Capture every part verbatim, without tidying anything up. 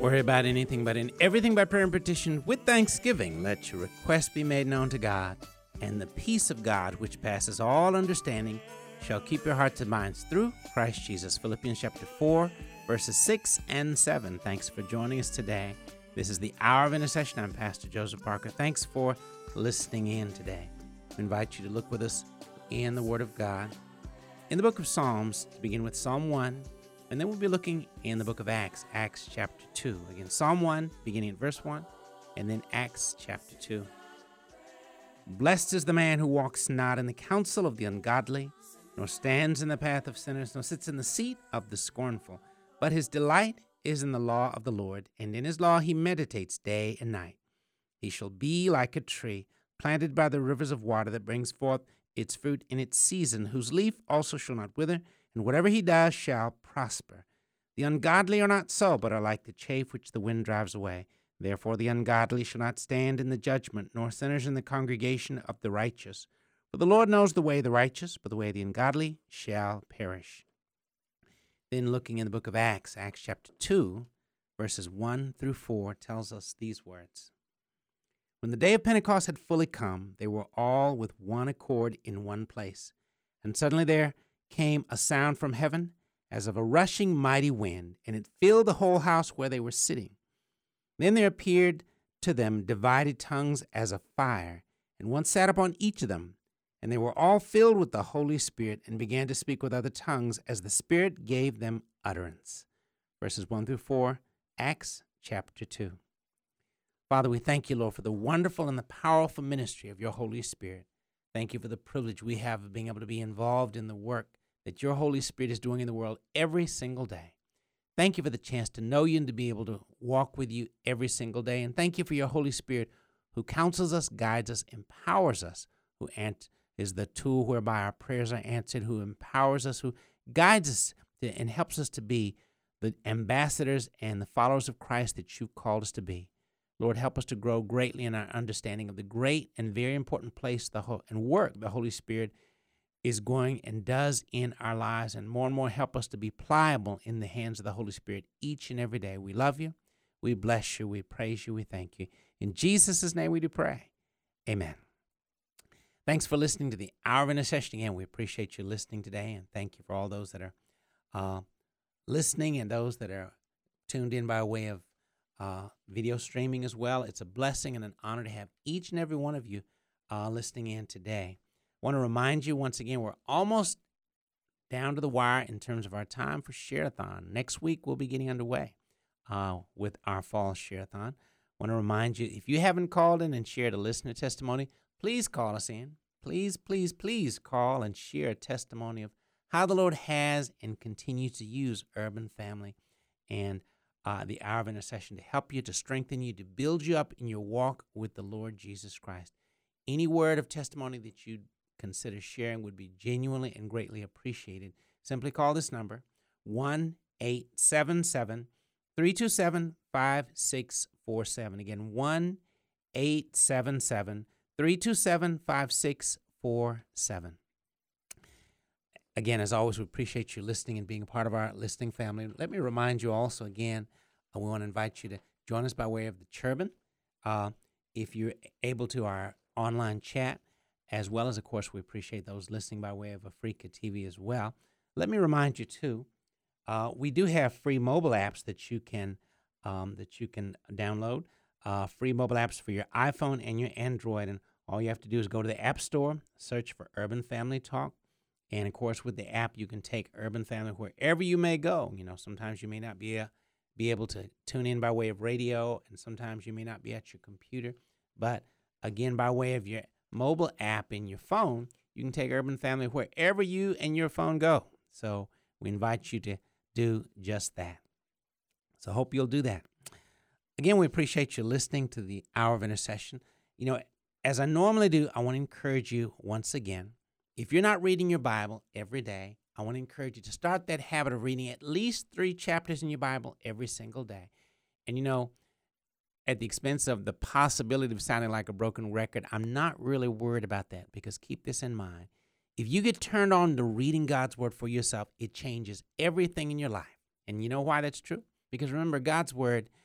worry about anything, but in everything by prayer and petition with thanksgiving, let your requests be made known to God. And the peace of God, which passes all understanding, shall keep your hearts and minds through Christ Jesus. Philippians chapter four, verses six and seven. Thanks for joining us today. This is the Hour of Intercession. I'm Pastor Joseph Parker. Thanks for listening in today. I invite you to look with us in the Word of God. In the book of Psalms, to begin with Psalm one, and then we'll be looking in the book of Acts, Acts chapter two. Again, Psalm one, beginning at verse one, and then Acts chapter two. Blessed is the man who walks not in the counsel of the ungodly, nor stands in the path of sinners, nor sits in the seat of the scornful. But his delight is in the law of the Lord, and in his law he meditates day and night. He shall be like a tree planted by the rivers of water that brings forth its fruit in its season, whose leaf also shall not wither, and whatever he does shall prosper. The ungodly are not so, but are like the chaff which the wind drives away. Therefore the ungodly shall not stand in the judgment, nor sinners in the congregation of the righteous. For the Lord knows the way of the righteous, but the way of the ungodly shall perish. Then looking in the book of Acts, Acts chapter two, verses one through four, tells us these words. When the day of Pentecost had fully come, they were all with one accord in one place. And suddenly there came a sound from heaven as of a rushing mighty wind, and it filled the whole house where they were sitting. Then there appeared to them divided tongues as of fire, and one sat upon each of them. And they were all filled with the Holy Spirit and began to speak with other tongues as the Spirit gave them utterance. Verses one through four, Acts chapter two. Father, we thank you, Lord, for the wonderful and the powerful ministry of your Holy Spirit. Thank you for the privilege we have of being able to be involved in the work that your Holy Spirit is doing in the world every single day. Thank you for the chance to know you and to be able to walk with you every single day. And thank you for your Holy Spirit who counsels us, guides us, empowers us, who is the tool whereby our prayers are answered, who empowers us, who guides us to, and helps us to be the ambassadors and the followers of Christ that you've called us to be. Lord, help us to grow greatly in our understanding of the great and very important place the whole, and work the Holy Spirit is going and does in our lives, and more and more help us to be pliable in the hands of the Holy Spirit each and every day. We love you, we bless you, we praise you, we thank you. In Jesus' name we do pray. Amen. Thanks for listening to the Hour of Intercession. Again, we appreciate you listening today, and thank you for all those that are uh, listening and those that are tuned in by way of uh, video streaming as well. It's a blessing and an honor to have each and every one of you uh, listening in today. I want to remind you once again, we're almost down to the wire in terms of our time for Share-a-thon. Next week, we'll be getting underway uh, with our fall Share-a-thon. I want to remind you, if you haven't called in and shared a listener testimony, please call us in. Please, please, please call and share a testimony of how the Lord has and continues to use Urban Family and uh, the Hour of Intercession to help you, to strengthen you, to build you up in your walk with the Lord Jesus Christ. Any word of testimony that you consider sharing would be genuinely and greatly appreciated. Simply call this number, one eight seven seven, three two seven, five six four seven. Again, one eight seven seven, three two seven, five six four seven. Again, as always, we appreciate you listening and being a part of our listening family. Let me remind you also, again, uh, we want to invite you to join us by way of the Churban. Uh, if you're able to, our online chat, as well as, of course, we appreciate those listening by way of Africa T V as well. Let me remind you, too, uh, we do have free mobile apps that you can um, that you can download, uh, free mobile apps for your iPhone and your Android. And all you have to do is go to the App Store, search for Urban Family Talk. And, of course, with the app, you can take Urban Family wherever you may go. You know, sometimes you may not be, a, be able to tune in by way of radio, and sometimes you may not be at your computer. But, again, by way of your mobile app in your phone, you can take Urban Family wherever you and your phone go. So we invite you to do just that. So I hope you'll do that. Again, we appreciate you listening to the Hour of Intercession. You know, as I normally do, I want to encourage you once again, if you're not reading your Bible every day, I want to encourage you to start that habit of reading at least three chapters in your Bible every single day. And, you know, at the expense of the possibility of sounding like a broken record, I'm not really worried about that, because keep this in mind. If you get turned on to reading God's Word for yourself, it changes everything in your life. And you know why that's true? Because remember, God's Word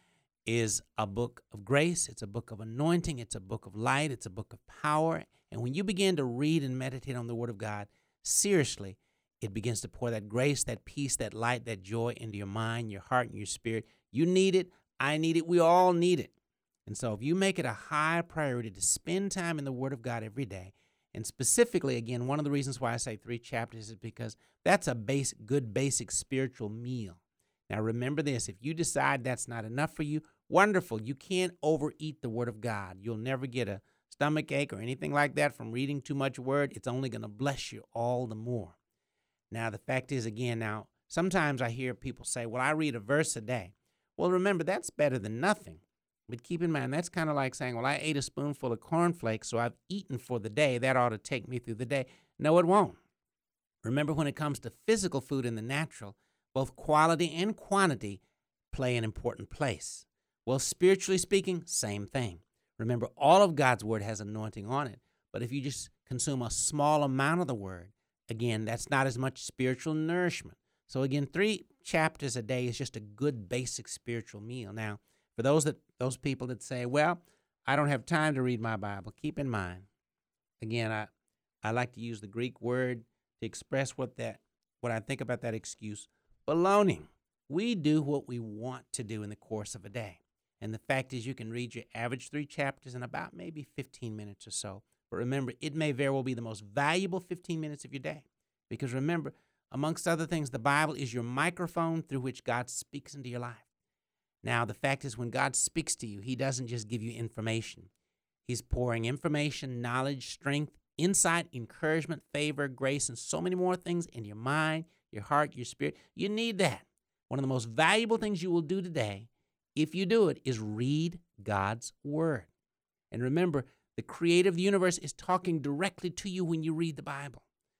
is a book of grace. It's a book of anointing. It's a book of light. It's a book of power. And when you begin to read and meditate on the Word of God, seriously, it begins to pour that grace, that peace, that light, that joy into your mind, your heart, and your spirit. You need it. I need it. We all need it. And so if you make it a high priority to spend time in the Word of God every day, and specifically, again, one of the reasons why I say three chapters is because that's a base, good basic spiritual meal. Now remember this, if you decide that's not enough for you, wonderful. You can't overeat the Word of God. You'll never get a stomach ache or anything like that from reading too much Word. It's only going to bless you all the more. Now the fact is, again, now sometimes I hear people say, well, I read a verse a day. Well, remember, that's better than nothing. But keep in mind, that's kind of like saying, well, I ate a spoonful of cornflakes, so I've eaten for the day. That ought to take me through the day. No, it won't. Remember, when it comes to physical food and the natural, both quality and quantity play an important place. Well, spiritually speaking, same thing. Remember, all of God's Word has anointing on it. But if you just consume a small amount of the Word, again, that's not as much spiritual nourishment. So again, three chapters a day is just a good basic spiritual meal. Now, for those that those people that say, well, I don't have time to read my Bible, keep in mind, again, I, I like to use the Greek word to express what that what I think about that excuse. Baloney. We do what we want to do in the course of a day. And the fact is, you can read your average three chapters in about maybe fifteen minutes or so. But remember, it may very well be the most valuable fifteen minutes of your day. Because remember, amongst other things, the Bible is your microphone through which God speaks into your life. Now, the fact is, when God speaks to you, he doesn't just give you information. He's pouring information, knowledge, strength, insight, encouragement, favor, grace, and so many more things in your mind, your heart, your spirit. You need that. One of the most valuable things you will do today, if you do it, is read God's Word. And remember, the creator of the universe is talking directly to you when you read the Bible.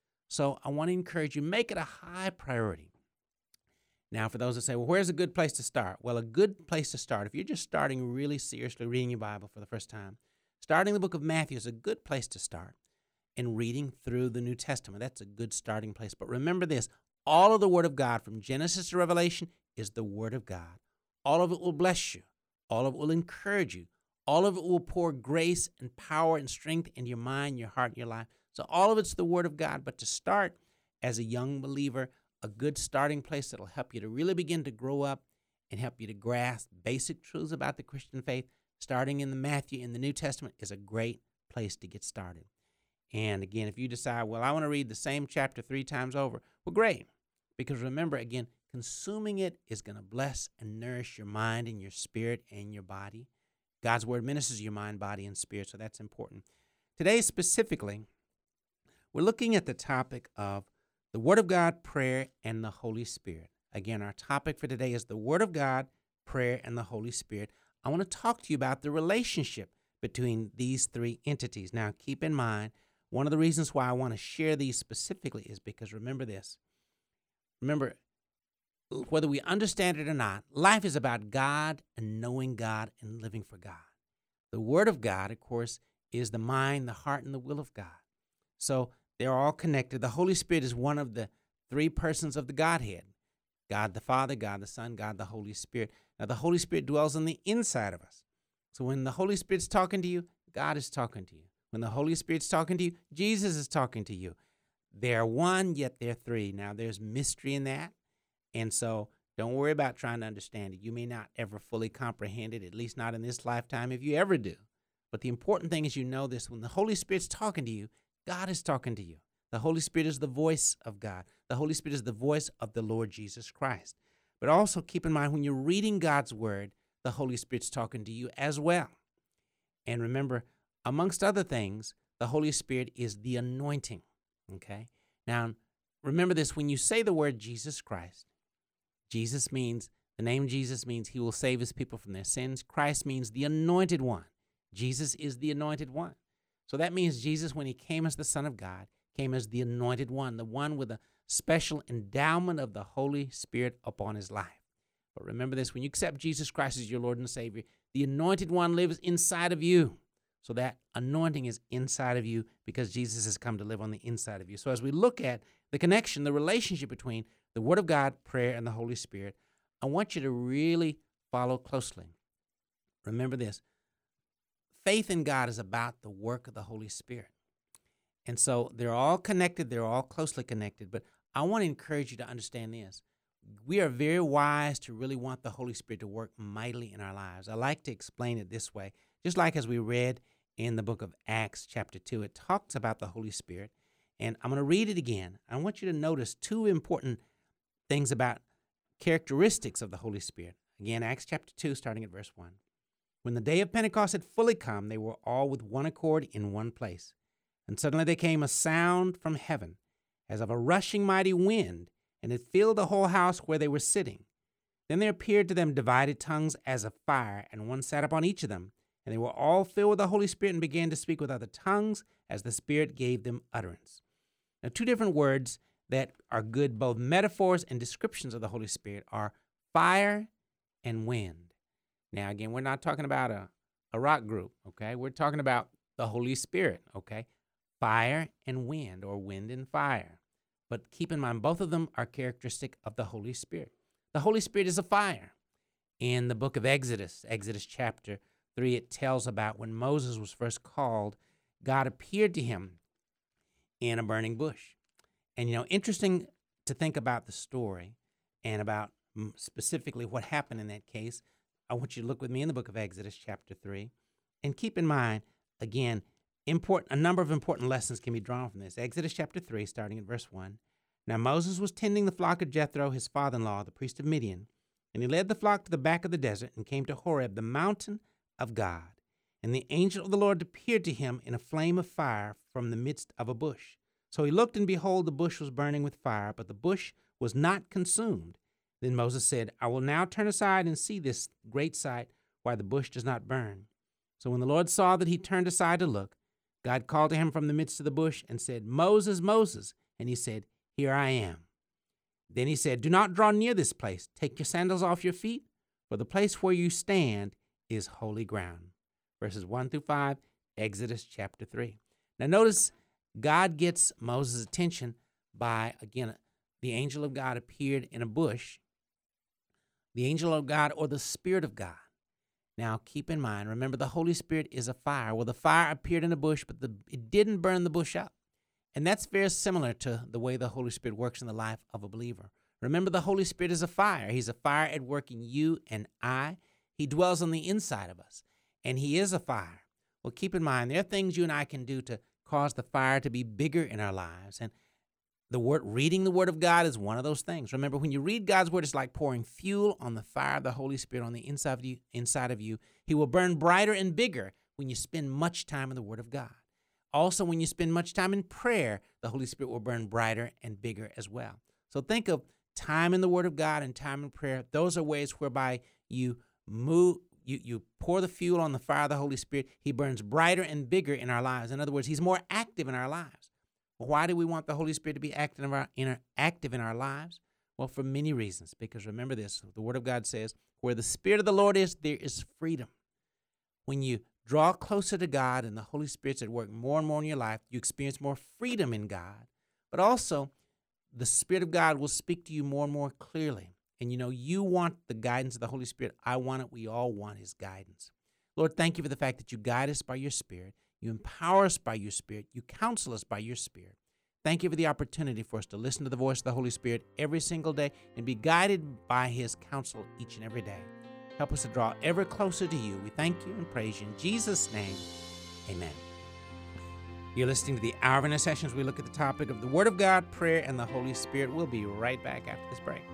So I want to encourage you, make it a high priority. Now, for those that say, well, where's a good place to start? Well, a good place to start, if you're just starting really seriously reading your Bible for the first time, starting the book of Matthew is a good place to start. And reading through the New Testament, that's a good starting place. But remember this, all of the Word of God from Genesis to Revelation is the Word of God. All of it will bless you. All of it will encourage you. All of it will pour grace and power and strength into your mind, your heart, and your life. So all of it's the Word of God. But to start as a young believer, a good starting place that will help you to really begin to grow up and help you to grasp basic truths about the Christian faith, starting in the Matthew in the New Testament, is a great place to get started. And again, if you decide, well, I want to read the same chapter three times over, well, great. Because remember, again, consuming it is going to bless and nourish your mind and your spirit and your body. God's Word ministers your mind, body, and spirit, so that's important. Today, specifically, we're looking at the topic of the Word of God, prayer, and the Holy Spirit. Again, our topic for today is the Word of God, prayer, and the Holy Spirit. I want to talk to you about the relationship between these three entities. Now, keep in mind, one of the reasons why I want to share these specifically is because remember this. Remember, whether we understand it or not, life is about God and knowing God and living for God. The Word of God, of course, is the mind, the heart, and the will of God. So they're all connected. The Holy Spirit is one of the three persons of the Godhead. God the Father, God the Son, God the Holy Spirit. Now, the Holy Spirit dwells on the inside of us. So when the Holy Spirit's talking to you, God is talking to you. When the Holy Spirit's talking to you, Jesus is talking to you. They're one, yet they're three. Now, there's mystery in that. And so don't worry about trying to understand it. You may not ever fully comprehend it, at least not in this lifetime, if you ever do. But the important thing is you know this. When the Holy Spirit's talking to you, God is talking to you. The Holy Spirit is the voice of God. The Holy Spirit is the voice of the Lord Jesus Christ. But also keep in mind, when you're reading God's Word, the Holy Spirit's talking to you as well. And remember, amongst other things, the Holy Spirit is the anointing, okay? Now, remember this, when you say the word Jesus Christ, Jesus means, the name Jesus means he will save his people from their sins. Christ means the anointed one. Jesus is the anointed one. So that means Jesus, when he came as the Son of God, came as the anointed one, the one with a special endowment of the Holy Spirit upon his life. But remember this, when you accept Jesus Christ as your Lord and Savior, the anointed one lives inside of you. So that anointing is inside of you because Jesus has come to live on the inside of you. So as we look at the connection, the relationship between the Word of God, prayer, and the Holy Spirit, I want you to really follow closely. remember this. Faith in God is about the work of the Holy Spirit. And so they're all connected. They're all closely connected. But I want to encourage you to understand this. We are very wise to really want the Holy Spirit to work mightily in our lives. I like to explain it this way. Just like as we read in the book of Acts chapter two, it talks about the Holy Spirit. And I'm going to read it again. I want you to notice two important things about characteristics of the Holy Spirit. Again, Acts chapter two, starting at verse one. When the day of Pentecost had fully come, they were all with one accord in one place. And suddenly there came a sound from heaven, as of a rushing mighty wind, and it filled the whole house where they were sitting. Then there appeared to them divided tongues as of fire, and one sat upon each of them. And they were all filled with the Holy Spirit and began to speak with other tongues as the Spirit gave them utterance. Now, two different words that are good, both metaphors and descriptions of the Holy Spirit, are fire and wind. Now, again, we're not talking about a, a rock group, okay? We're talking about the Holy Spirit, okay? Fire and wind, or wind and fire. But keep in mind, both of them are characteristic of the Holy Spirit. The Holy Spirit is a fire. In the book of Exodus, Exodus chapter three, it tells about when Moses was first called, God appeared to him in a burning bush. And, you know, interesting to think about the story and about specifically what happened in that case. I want you to look with me in the book of Exodus chapter three. And keep in mind, again, Important, a number of important lessons can be drawn from this. Exodus chapter three, starting at verse one. Now Moses was tending the flock of Jethro, his father-in-law, the priest of Midian, and he led the flock to the back of the desert and came to Horeb, the mountain of God. And the angel of the Lord appeared to him in a flame of fire from the midst of a bush. So he looked, and behold, the bush was burning with fire, but the bush was not consumed. Then Moses said, I will now turn aside and see this great sight, why the bush does not burn. So when the Lord saw that he turned aside to look, God called to him from the midst of the bush and said, Moses, Moses. And he said, Here I am. Then he said, Do not draw near this place. Take your sandals off your feet, for the place where you stand is holy ground. Verses one through five, Exodus chapter three. Now notice God gets Moses' attention by, again, the angel of God appeared in a bush. The angel of God, or the Spirit of God. Now, keep in mind, remember, the Holy Spirit is a fire. Well, the fire appeared in a bush, but the, it didn't burn the bush up. And that's very similar to the way the Holy Spirit works in the life of a believer. Remember, the Holy Spirit is a fire. He's a fire at work in you and I. He dwells on the inside of us, and he is a fire. Well, keep in mind, there are things you and I can do to cause the fire to be bigger in our lives. And the word, reading the Word of God is one of those things. Remember, when you read God's Word, it's like pouring fuel on the fire of the Holy Spirit on the inside of you. Inside of you. He will burn brighter and bigger when you spend much time in the Word of God. Also, when you spend much time in prayer, the Holy Spirit will burn brighter and bigger as well. So think of time in the Word of God and time in prayer. Those are ways whereby you move, you, you pour the fuel on the fire of the Holy Spirit. He burns brighter and bigger in our lives. In other words, he's more active in our lives. Why do we want the Holy Spirit to be active in, our, in our, active in our lives? Well, for many reasons. Because remember this, the Word of God says, where the Spirit of the Lord is, there is freedom. When you draw closer to God and the Holy Spirit's at work more and more in your life, you experience more freedom in God. But also, the Spirit of God will speak to you more and more clearly. And you know, you want the guidance of the Holy Spirit. I want it. We all want his guidance. Lord, thank you for the fact that you guide us by your Spirit. You empower us by your Spirit. You counsel us by your Spirit. Thank you for the opportunity for us to listen to the voice of the Holy Spirit every single day and be guided by his counsel each and every day. Help us to draw ever closer to you. We thank you and praise you. In Jesus' name, amen. You're listening to the Hour of Intercession as we look at the topic of the Word of God, prayer, and the Holy Spirit. We'll be right back after this break.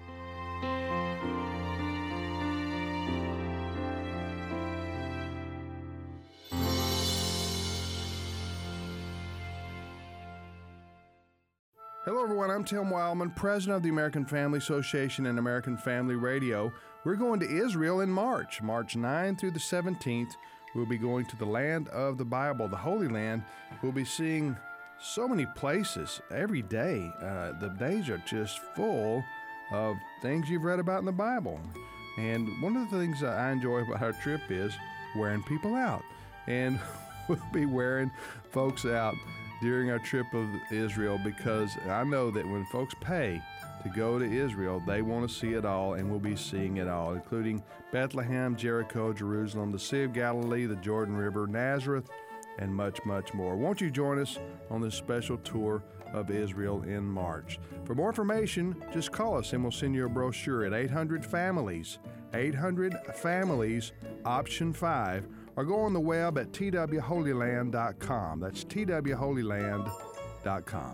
Hello, everyone. I'm Tim Wildman, president of the American Family Association and American Family Radio. We're going to Israel in March, March ninth through the seventeenth. We'll be going to the land of the Bible, the Holy Land. We'll be seeing so many places every day. Uh, the days are just full of things you've read about in the Bible. And one of the things I enjoy about our trip is wearing people out. And we'll be wearing folks out during our trip of Israel, because I know that when folks pay, to go to Israel. They want to see it all, and we'll be seeing it all, including Bethlehem, Jericho, Jerusalem, the Sea of Galilee, the Jordan River, Nazareth, and much, much more. Won't you join us on this special tour of Israel in March? For more information, just call us and we'll send you a brochure at eight hundred families, eight hundred families, option five, or go on the web at t w holy land dot com. That's t w holy land dot com.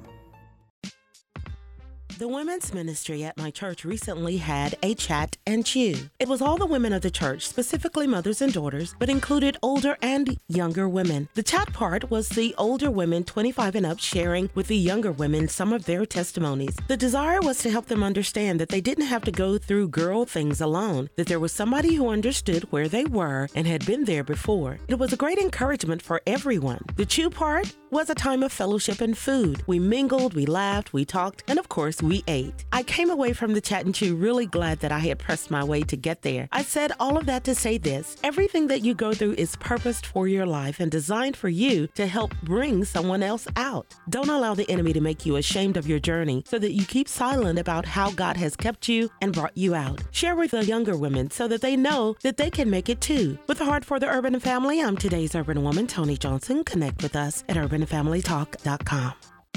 The women's ministry at my church recently had a chat and chew. It was all the women of the church, specifically mothers and daughters, but included older and younger women. The chat part was the older women twenty-five and up sharing with the younger women some of their testimonies. The desire was to help them understand that they didn't have to go through girl things alone, that there was somebody who understood where they were and had been there before. It was a great encouragement for everyone. The chew part was a time of fellowship and food. We mingled, we laughed, we talked, and of course, we ate. I came away from the chat and chew really glad that I had pressed my way to get there. I said all of that to say this: everything that you go through is purposed for your life and designed for you to help bring someone else out. Don't allow the enemy to make you ashamed of your journey so that you keep silent about how God has kept you and brought you out. Share with the younger women so that they know that they can make it too. With a heart for the urban family, I'm today's urban woman, Tony Johnson. Connect with us at urban family talk dot com.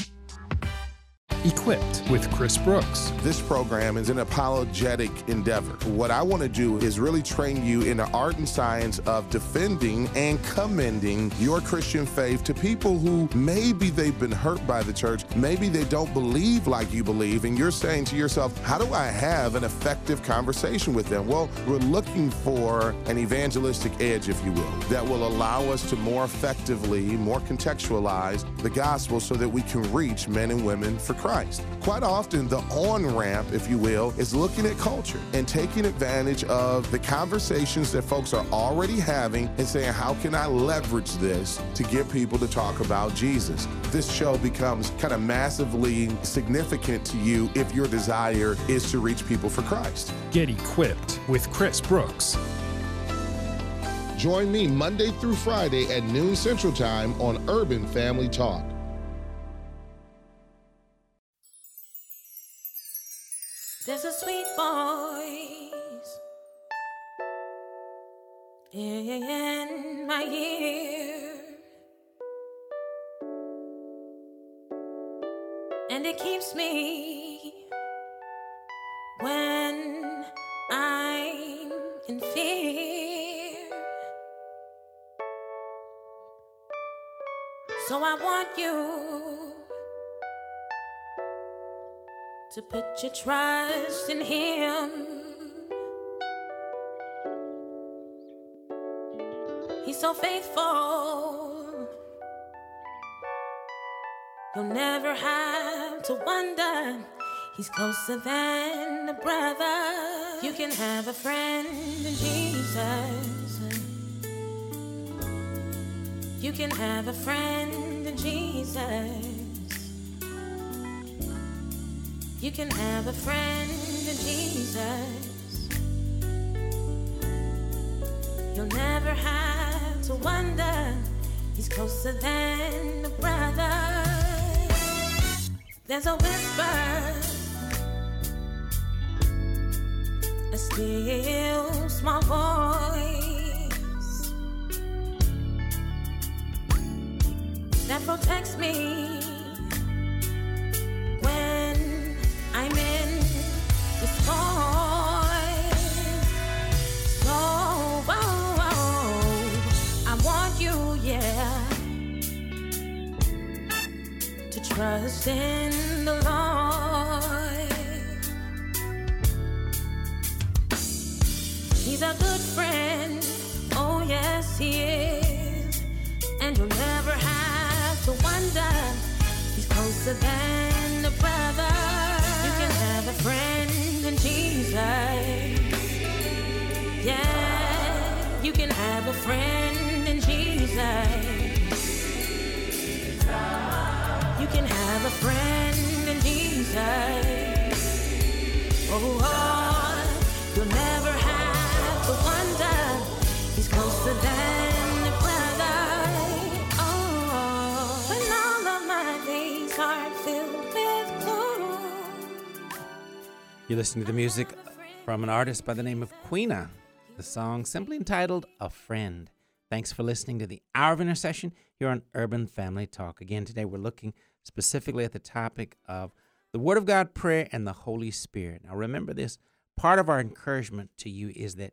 Equipped with Chris Brooks. This program is an apologetic endeavor. What I want to do is really train you in the art and science of defending and commending your Christian faith to people who maybe they've been hurt by the church, maybe they don't believe like you believe, and you're saying to yourself, how do I have an effective conversation with them? Well, we're looking for an evangelistic edge, if you will, that will allow us to more effectively, more contextualize the gospel so that we can reach men and women for Christ. Quite often, the on-ramp, if you will, is looking at culture and taking advantage of the conversations that folks are already having and saying, how can I leverage this to get people to talk about Jesus? This show becomes kind of massively significant to you if your desire is to reach people for Christ. Get equipped with Chris Brooks. Join me Monday through Friday at noon Central Time on Urban Family Talk. There's a sweet voice in my ear, and it keeps me when I'm in fear. So I want you to put your trust in Him. He's so faithful. You'll never have to wonder. He's closer than a brother. You can have a friend in Jesus. You can have a friend in Jesus. You can have a friend in Jesus. You'll never have to wonder. He's closer than a brother. There's a whisper, a still small voice that protects me I'm in this voice. So oh, oh, I want you, yeah, to trust in the Lord. He's a good friend, oh yes he is, and you'll never have to wonder. He's closer than a brother. Have a friend in Jesus. Yeah, you can have a friend in Jesus. You can have a friend in Jesus. Oh, oh, you'll never have to wonder. He's closer than a brother. Oh, when all of my days are filled with glory, You're listening to the music from an artist by the name of Queena. The song simply entitled A Friend. Thanks for listening to the Hour of Intercession here on Urban Family Talk. Again, today we're looking specifically at the topic of the Word of God, prayer, and the Holy Spirit. Now remember this, part of our encouragement to you is that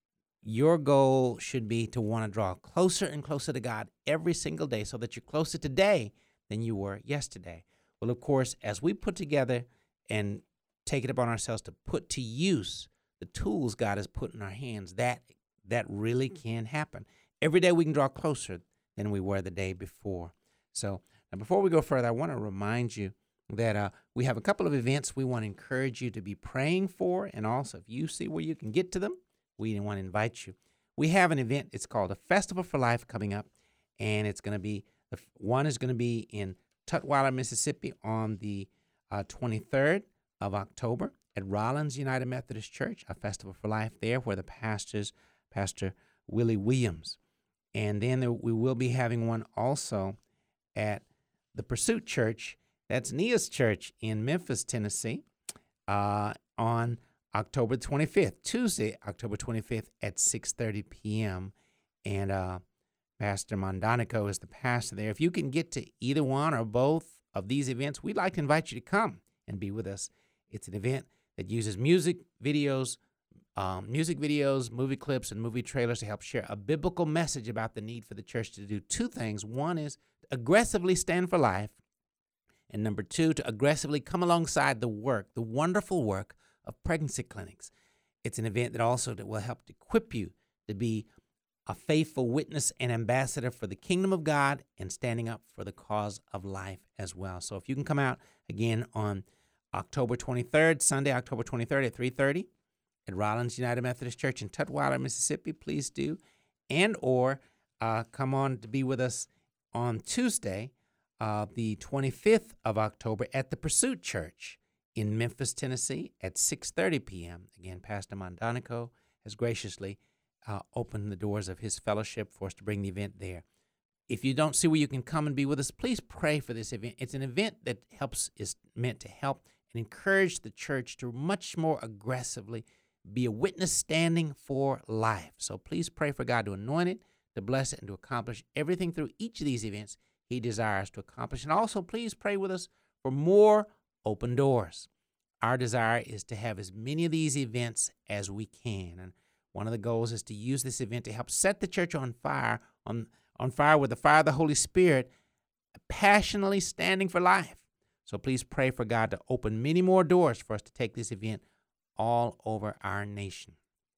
your goal should be to want to draw closer and closer to God every single day so that you're closer today than you were yesterday. Well, of course, as we put together and take it upon ourselves to put to use the tools God has put in our hands, that that really can happen. Every day we can draw closer than we were the day before. So now before we go further, I want to remind you that uh, we have a couple of events we want to encourage you to be praying for, and also if you see where you can get to them, we want to invite you. We have an event, it's called a Festival for Life coming up, and it's going to be, the one is going to be in Tutwiler, Mississippi on the uh, twenty-third of October at Rollins United Methodist Church, a Festival for Life there where the pastors, Pastor Willie Williams. And then there, we will be having one also at the Pursuit Church, that's Nia's church in Memphis, Tennessee, uh, on October twenty-fifth, Tuesday, October twenty-fifth at six thirty p.m. And uh, Pastor Mondonico is the pastor there. If you can get to either one or both of these events, we'd like to invite you to come and be with us. It's an event that uses music videos, um, music videos, movie clips, and movie trailers to help share a biblical message about the need for the church to do two things. One is to aggressively stand for life, and number two, to aggressively come alongside the work, the wonderful work of pregnancy clinics. It's an event that also that will help equip you to be a faithful witness and ambassador for the kingdom of God and standing up for the cause of life as well. So if you can come out again on October twenty-third, Sunday, October twenty-third at three thirty at Rollins United Methodist Church in Tutwiler, Mississippi, please do. And or uh, come on to be with us on Tuesday, uh, the twenty-fifth of October at the Pursuit Church in Memphis, Tennessee at six thirty p.m. Again, Pastor Mondonico has graciously uh, opened the doors of his fellowship for us to bring the event there. If you don't see where you can come and be with us, please pray for this event. It's an event that helps is meant to help and encourage the church to much more aggressively be a witness standing for life. So please pray for God to anoint it, to bless it, and to accomplish everything through each of these events he desires to accomplish. And also please pray with us for more open doors. Our desire is to have as many of these events as we can. And one of the goals is to use this event to help set the church on fire, on, on fire with the fire of the Holy Spirit, passionately standing for life. So please pray for God to open many more doors for us to take this event all over our nation.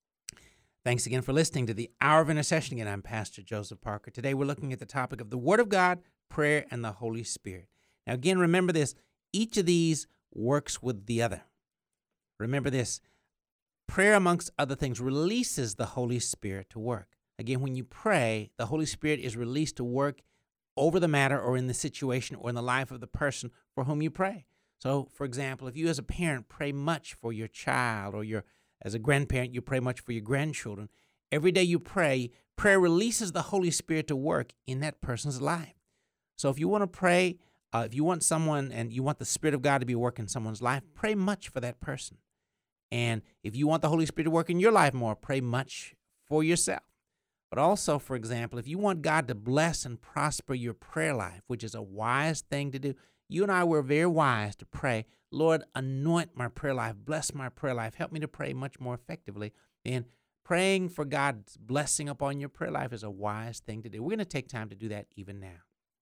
Thanks again for listening to the Hour of Intercession. Again, I'm Pastor Joseph Parker. Today we're looking at the topic of the Word of God, prayer, and the Holy Spirit. Now again, remember this, each of these works with the other. Remember this, prayer, amongst other things, releases the Holy Spirit to work. Again, when you pray, the Holy Spirit is released to work over the matter or in the situation or in the life of the person for whom you pray. So, for example, if you as a parent pray much for your child, or your as a grandparent, you pray much for your grandchildren, every day you pray, prayer releases the Holy Spirit to work in that person's life. So if you want to pray, uh, if you want someone and you want the Spirit of God to be working in someone's life, pray much for that person. And if you want the Holy Spirit to work in your life more, pray much for yourself. But also, for example, if you want God to bless and prosper your prayer life, which is a wise thing to do, you and I were very wise to pray, Lord, anoint my prayer life, bless my prayer life, help me to pray much more effectively. And praying for God's blessing upon your prayer life is a wise thing to do. We're going to take time to do that even now.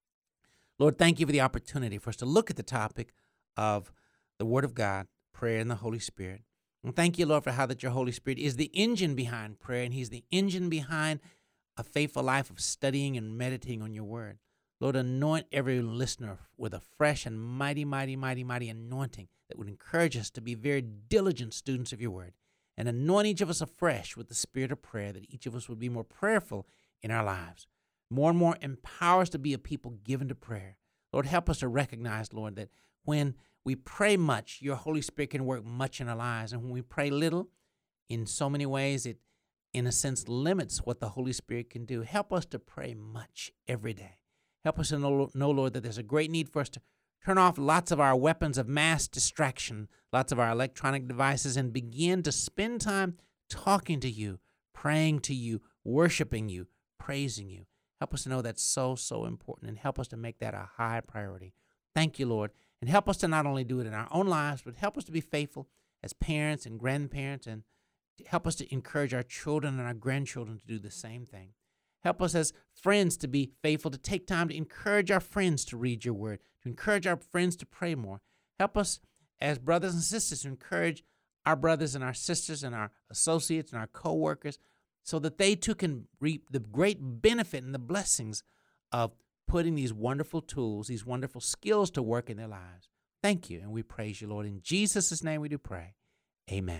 Lord, thank you for the opportunity for us to look at the topic of the Word of God, prayer, and the Holy Spirit. And thank you, Lord, for how that your Holy Spirit is the engine behind prayer, and he's the engine behind a faithful life of studying and meditating on your Word. Lord, anoint every listener with a fresh and mighty, mighty, mighty, mighty anointing that would encourage us to be very diligent students of your Word. And anoint each of us afresh with the spirit of prayer, that each of us would be more prayerful in our lives. More and more empower us to be a people given to prayer. Lord, help us to recognize, Lord, that when we pray much, your Holy Spirit can work much in our lives. And when we pray little, in so many ways, it, in a sense, limits what the Holy Spirit can do. Help us to pray much every day. Help us to know, know, Lord, that there's a great need for us to turn off lots of our weapons of mass distraction, lots of our electronic devices, and begin to spend time talking to you, praying to you, worshiping you, praising you. Help us to know that's so, so important, and help us to make that a high priority. Thank you, Lord, and help us to not only do it in our own lives, but help us to be faithful as parents and grandparents, and help us to encourage our children and our grandchildren to do the same thing. Help us as friends to be faithful, to take time to encourage our friends to read your word, to encourage our friends to pray more. Help us as brothers and sisters to encourage our brothers and our sisters and our associates and our co-workers, so that they too can reap the great benefit and the blessings of putting these wonderful tools, these wonderful skills to work in their lives. Thank you, and we praise you, Lord. In Jesus' name we do pray. Amen.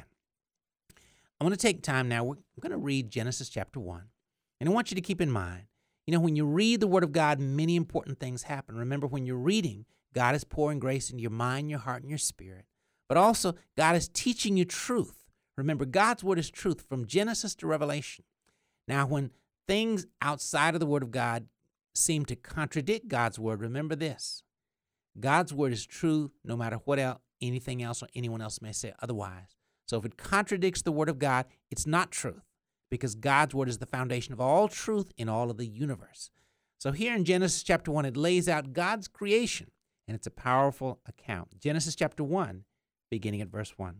I want to take time now. We're going to read Genesis chapter one. And I want you to keep in mind, you know, when you read the Word of God, many important things happen. Remember, when you're reading, God is pouring grace into your mind, your heart, and your spirit. But also, God is teaching you truth. Remember, God's Word is truth from Genesis to Revelation. Now, when things outside of the Word of God seem to contradict God's Word, remember this. God's Word is true no matter what else, anything else or anyone else may say otherwise. So if it contradicts the Word of God, it's not truth, because God's Word is the foundation of all truth in all of the universe. So here in Genesis chapter one, it lays out God's creation, and it's a powerful account. Genesis chapter one, beginning at verse one.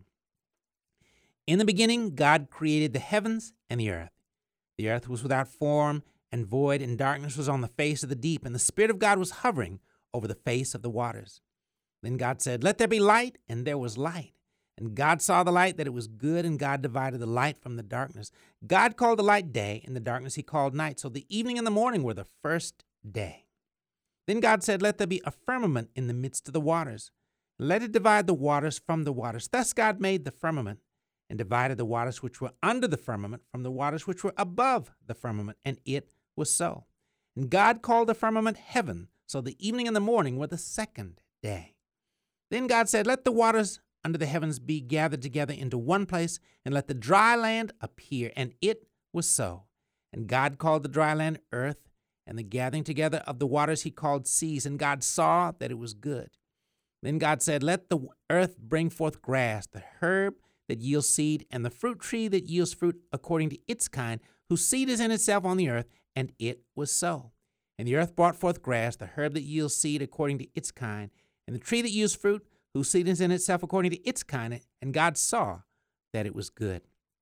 In the beginning, God created the heavens and the earth. The earth was without form and void, and darkness was on the face of the deep, and the Spirit of God was hovering over the face of the waters. Then God said, "Let there be light," and there was light. And God saw the light, that it was good, and God divided the light from the darkness. God called the light day, and the darkness he called night. So the evening and the morning were the first day. Then God said, "Let there be a firmament in the midst of the waters. Let it divide the waters from the waters." Thus God made the firmament, and divided the waters which were under the firmament from the waters which were above the firmament, and it was so. And God called the firmament heaven. So the evening and the morning were the second day. Then God said, "Let the waters under the heavens be gathered together into one place, and let the dry land appear." And it was so. And God called the dry land earth, and the gathering together of the waters he called seas. And God saw that it was good. Then God said, "Let the earth bring forth grass, the herb that yields seed, and the fruit tree that yields fruit according to its kind, whose seed is in itself on the earth." And it was so. And the earth brought forth grass, the herb that yields seed according to its kind, and the tree that yields fruit, whose seed is in itself according to its kind. And God saw that it was good.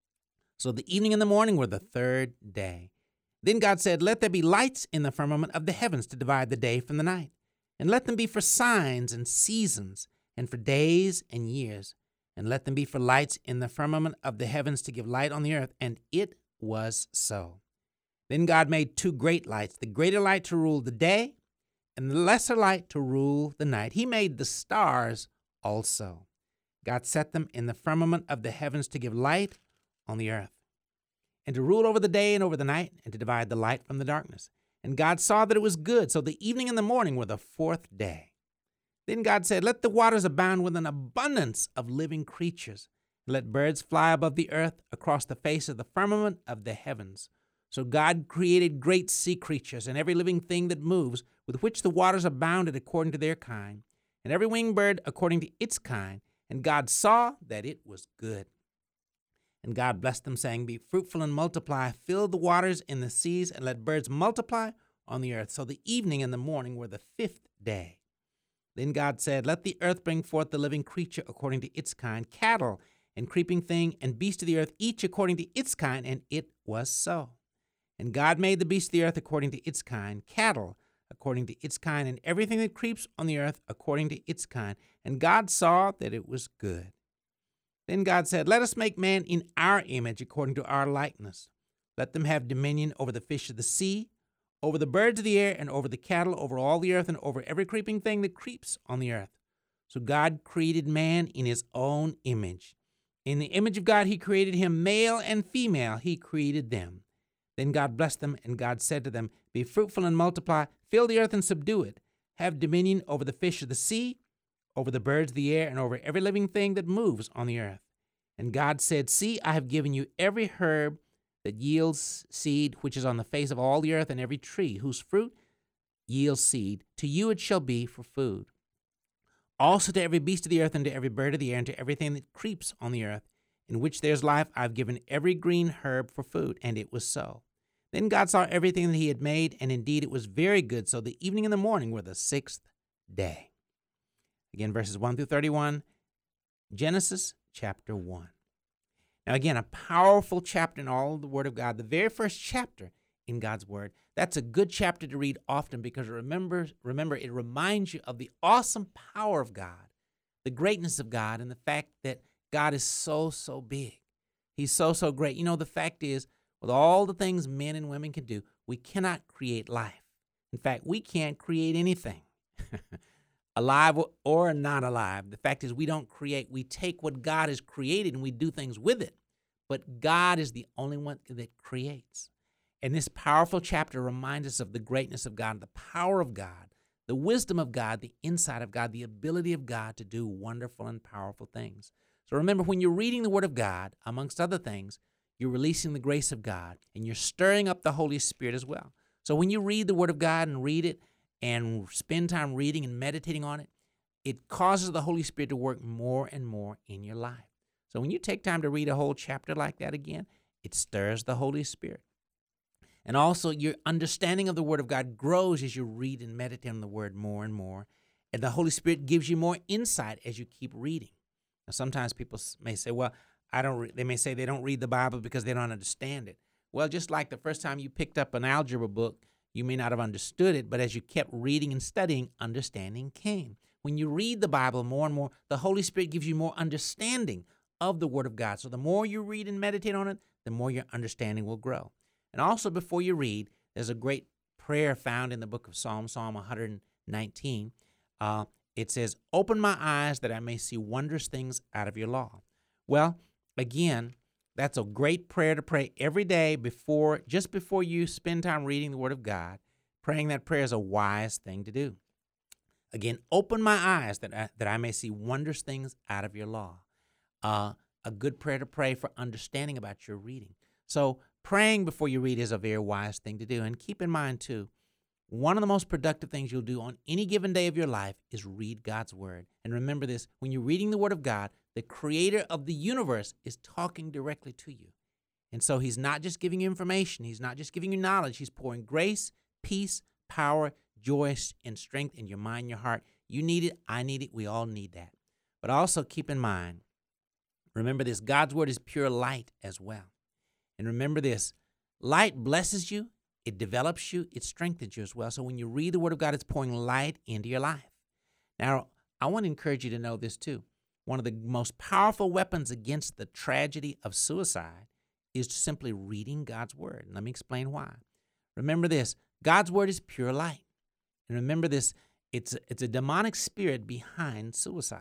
So the evening and the morning were the third day. Then God said, "Let there be lights in the firmament of the heavens to divide the day from the night, and let them be for signs and seasons, and for days and years. And let them be for lights in the firmament of the heavens to give light on the earth." And it was so. Then God made two great lights, the greater light to rule the day, and the lesser light to rule the night. He made the stars also. God set them in the firmament of the heavens to give light on the earth, and to rule over the day and over the night, and to divide the light from the darkness. And God saw that it was good. So the evening and the morning were the fourth day. Then God said, "Let the waters abound with an abundance of living creatures, and let birds fly above the earth across the face of the firmament of the heavens." So God created great sea creatures, and every living thing that moves, with which the waters abounded according to their kind, and every winged bird according to its kind. And God saw that it was good. And God blessed them, saying, "Be fruitful and multiply, fill the waters in the seas, and let birds multiply on the earth." So the evening and the morning were the fifth day. Then God said, "Let the earth bring forth the living creature according to its kind, cattle and creeping thing and beast of the earth, each according to its kind." And it was so. And God made the beast of the earth according to its kind, cattle according to its kind, and everything that creeps on the earth according to its kind. And God saw that it was good. Then God said, "Let us make man in our image according to our likeness. Let them have dominion over the fish of the sea, over the birds of the air, and over the cattle, over all the earth, and over every creeping thing that creeps on the earth." So God created man in his own image. In the image of God he created him, male and female he created them. Then God blessed them, and God said to them, "Be fruitful and multiply, fill the earth and subdue it. Have dominion over the fish of the sea, over the birds of the air, and over every living thing that moves on the earth." And God said, "See, I have given you every herb that yields seed, which is on the face of all the earth, and every tree whose fruit yields seed. To you it shall be for food. Also to every beast of the earth, and to every bird of the air, and to everything that creeps on the earth, in which there's life, I've given every green herb for food. And it was so. Then God saw everything that he had made, and indeed it was very good. So the evening and the morning were the sixth day. Again, verses one through thirty-one, Genesis chapter one. Now again, a powerful chapter in all of the Word of God, the very first chapter in God's Word. That's a good chapter to read often because remember, remember, it reminds you of the awesome power of God, the greatness of God, and the fact that God is so, so big. He's so, so great. You know, the fact is, with all the things men and women can do, we cannot create life. In fact, we can't create anything, alive or not alive. The fact is, we don't create. We take what God has created and we do things with it. But God is the only one that creates. And this powerful chapter reminds us of the greatness of God, the power of God, the wisdom of God, the insight of God, the ability of God to do wonderful and powerful things. So remember, when you're reading the Word of God, amongst other things, you're releasing the grace of God, and you're stirring up the Holy Spirit as well. So when you read the Word of God and read it and spend time reading and meditating on it, it causes the Holy Spirit to work more and more in your life. So when you take time to read a whole chapter like that again, it stirs the Holy Spirit. And also, your understanding of the Word of God grows as you read and meditate on the Word more and more. And the Holy Spirit gives you more insight as you keep reading. Now, sometimes people may say, well, I don't. Re-. They may say they don't read the Bible because they don't understand it. Well, just like the first time you picked up an algebra book, you may not have understood it, but as you kept reading and studying, understanding came. When you read the Bible more and more, the Holy Spirit gives you more understanding of the Word of God. So the more you read and meditate on it, the more your understanding will grow. And also, before you read, there's a great prayer found in the book of Psalms, Psalm one nineteen. Uh, it says, "Open my eyes that I may see wondrous things out of your law." Well, again, that's a great prayer to pray every day before, just before you spend time reading the Word of God. Praying that prayer is a wise thing to do. Again, open my eyes that I, that I may see wondrous things out of your law. Uh, a good prayer to pray for understanding about your reading. So praying before you read is a very wise thing to do. And keep in mind, too, one of the most productive things you'll do on any given day of your life is read God's Word. And remember this, when you're reading the Word of God, the Creator of the universe is talking directly to you. And so he's not just giving you information. He's not just giving you knowledge. He's pouring grace, peace, power, joy, and strength in your mind, your heart. You need it. I need it. We all need that. But also keep in mind, remember this, God's Word is pure light as well. And remember this, light blesses you, it develops you, it strengthens you as well. So when you read the Word of God, it's pouring light into your life. Now, I want to encourage you to know this too. One of the most powerful weapons against the tragedy of suicide is simply reading God's Word. And let me explain why. Remember this, God's Word is pure light. And remember this, it's, it's a demonic spirit behind suicide.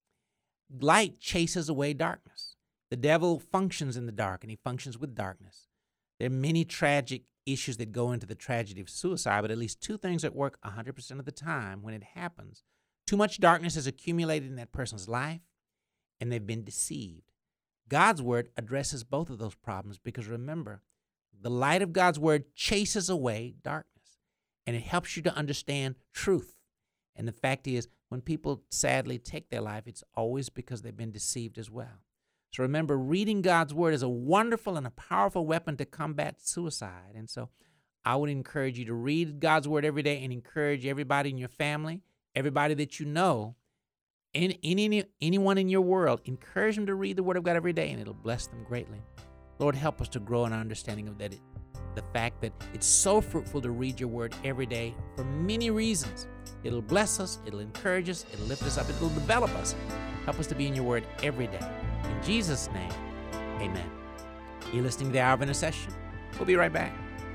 Light chases away darkness. The devil functions in the dark, and he functions with darkness. There are many tragic issues that go into the tragedy of suicide, but at least two things that work one hundred percent of the time when it happens. Too much darkness has accumulated in that person's life, and they've been deceived. God's Word addresses both of those problems because remember, the light of God's Word chases away darkness, and it helps you to understand truth. And the fact is, when people sadly take their life, it's always because they've been deceived as well. So remember, reading God's Word is a wonderful and a powerful weapon to combat suicide. And so I would encourage you to read God's Word every day and encourage everybody in your family, everybody that you know, and any, anyone in your world, encourage them to read the Word of God every day, and it'll bless them greatly. Lord, help us to grow in our understanding of that, it, the fact that it's so fruitful to read your Word every day for many reasons. It'll bless us, it'll encourage us, it'll lift us up, it'll develop us. Help us to be in your Word every day. In Jesus' name, amen. You're listening to the Hour of Intercession. We'll be right back.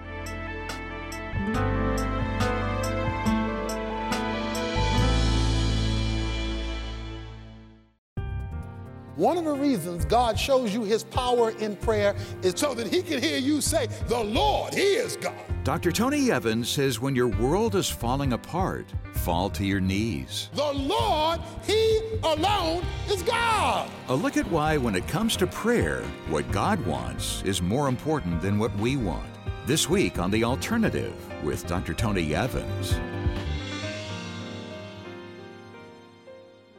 One of the reasons God shows you his power in prayer is so that he can hear you say, the Lord, he is God. Doctor Tony Evans says when your world is falling apart, fall to your knees. The Lord, he alone is God. A look at why when it comes to prayer, what God wants is more important than what we want. This week on The Alternative with Doctor Tony Evans.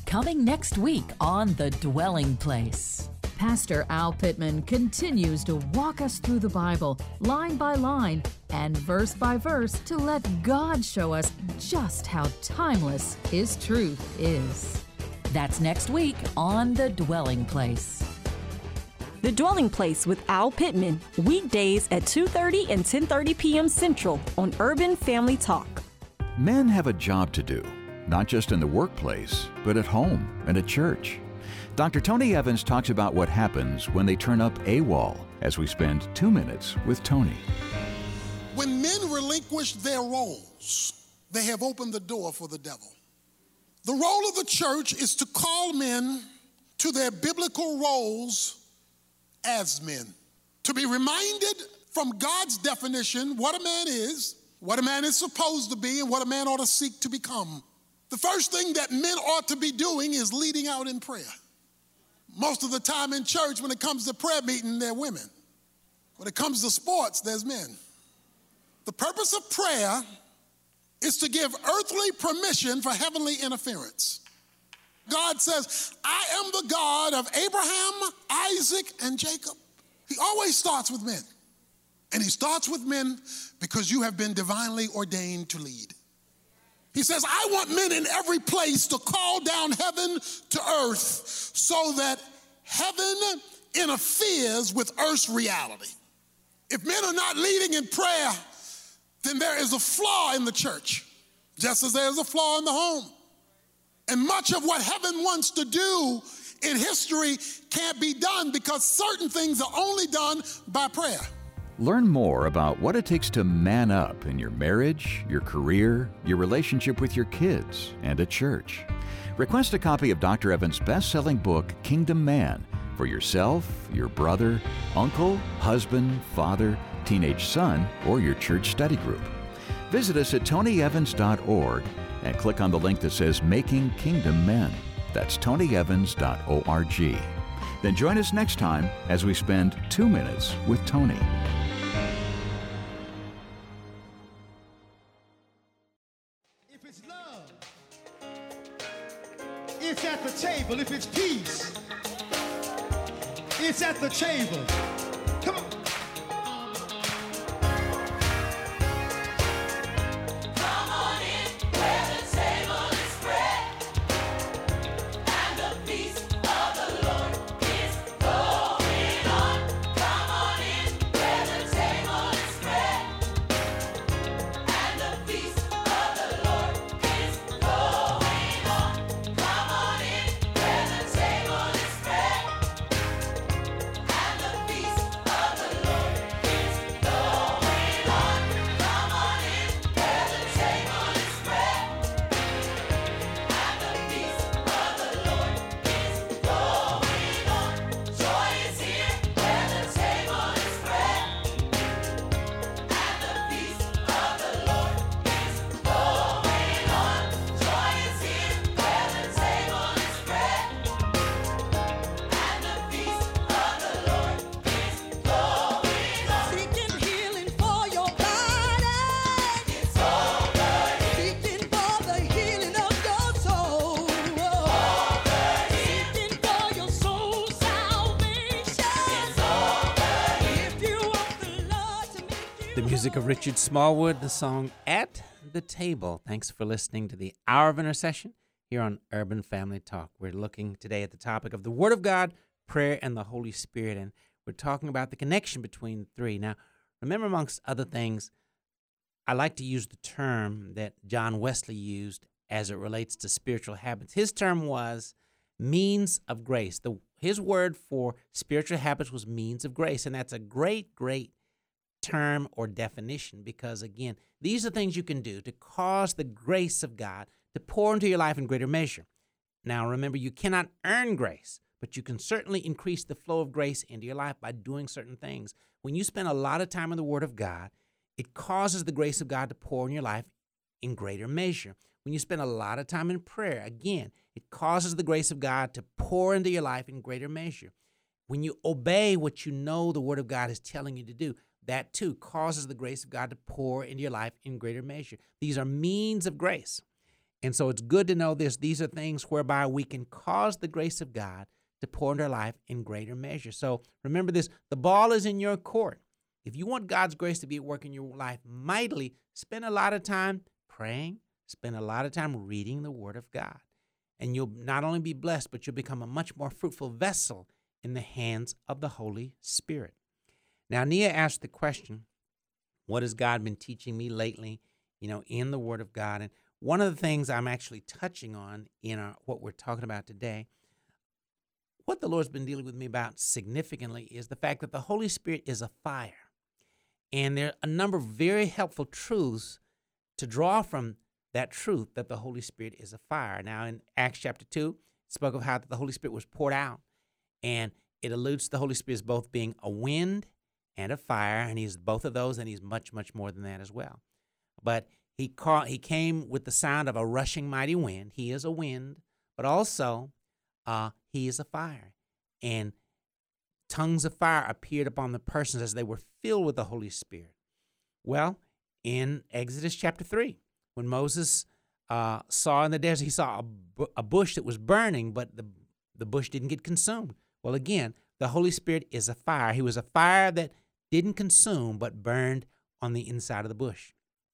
coming next week on The Dwelling Place. Pastor Al Pittman continues to walk us through the Bible, line by line and verse by verse, to let God show us just how timeless His truth is. That's next week on The Dwelling Place. The Dwelling Place with Al Pittman, weekdays at two thirty and ten thirty p.m. Central on Urban Family Talk. Men have a job to do, not just in the workplace, but at home and at church. Doctor Tony Evans talks about what happens when they turn up AWOL as we spend two minutes with Tony. When men relinquish their roles, they have opened the door for the devil. The role of the church is to call men to their biblical roles as men, to be reminded from God's definition what a man is, what a man is supposed to be, and what a man ought to seek to become. The first thing that men ought to be doing is leading out in prayer. Most of the time in church, when it comes to prayer meeting, they're women. When it comes to sports, there's men. The purpose of prayer is to give earthly permission for heavenly interference. God says, I am the God of Abraham, Isaac, and Jacob. He always starts with men. And he starts with men because you have been divinely ordained to lead. He says, I want men in every place to call down heaven to earth so that heaven interferes with earth's reality. If men are not leading in prayer, then there is a flaw in the church, just as there is a flaw in the home. And much of what heaven wants to do in history can't be done because certain things are only done by prayer. Learn more about what it takes to man up in your marriage, your career, your relationship with your kids, and at church. Request a copy of Doctor Evans' best-selling book, Kingdom Man, for yourself, your brother, uncle, husband, father, teenage son, or your church study group. Visit us at tony evans dot org and click on the link that says Making Kingdom Men. That's tony evans dot org. Then join us next time as we spend two minutes with Tony. If it's love, it's at the table. If it's peace, it's at the table. Come on. Music of Richard Smallwood, the song At the Table. Thanks for listening to the Hour of Intercession here on Urban Family Talk. We're looking today at the topic of the Word of God, prayer, and the Holy Spirit, and we're talking about the connection between the three. Now, remember, amongst other things, I like to use the term that John Wesley used as it relates to spiritual habits. His term was means of grace. The, his word for spiritual habits was means of grace, and that's a great, great term or definition, because again, these are things you can do to cause the grace of God to pour into your life in greater measure. Now remember, you cannot earn grace, but you can certainly increase the flow of grace into your life by doing certain things. When you spend a lot of time in the Word of God, it causes the grace of God to pour in your life in greater measure. When you spend a lot of time in prayer, again, it causes the grace of God to pour into your life in greater measure. When you obey what you know the Word of God is telling you to do, that too causes the grace of God to pour into your life in greater measure. These are means of grace. And so it's good to know this. These are things whereby we can cause the grace of God to pour into our life in greater measure. So remember this, the ball is in your court. If you want God's grace to be at work in your life mightily, spend a lot of time praying, spend a lot of time reading the Word of God. And you'll not only be blessed, but you'll become a much more fruitful vessel in the hands of the Holy Spirit. Now, Nia asked the question, what has God been teaching me lately, you know, in the Word of God? And one of the things I'm actually touching on in our, what we're talking about today, what the Lord's been dealing with me about significantly is the fact that the Holy Spirit is a fire. And there are a number of very helpful truths to draw from that truth that the Holy Spirit is a fire. Now, in Acts chapter two, it spoke of how the Holy Spirit was poured out. And it alludes to the Holy Spirit as both being a wind and a fire. And he's both of those, and he's much, much more than that as well. But he, call, he came with the sound of a rushing mighty wind. He is a wind, but also uh, he is a fire. And tongues of fire appeared upon the persons as they were filled with the Holy Spirit. Well, in Exodus chapter three, when Moses uh, saw in the desert, he saw a, bu- a bush that was burning, but the, the bush didn't get consumed. Well, again, the Holy Spirit is a fire. He was a fire that didn't consume, but burned on the inside of the bush.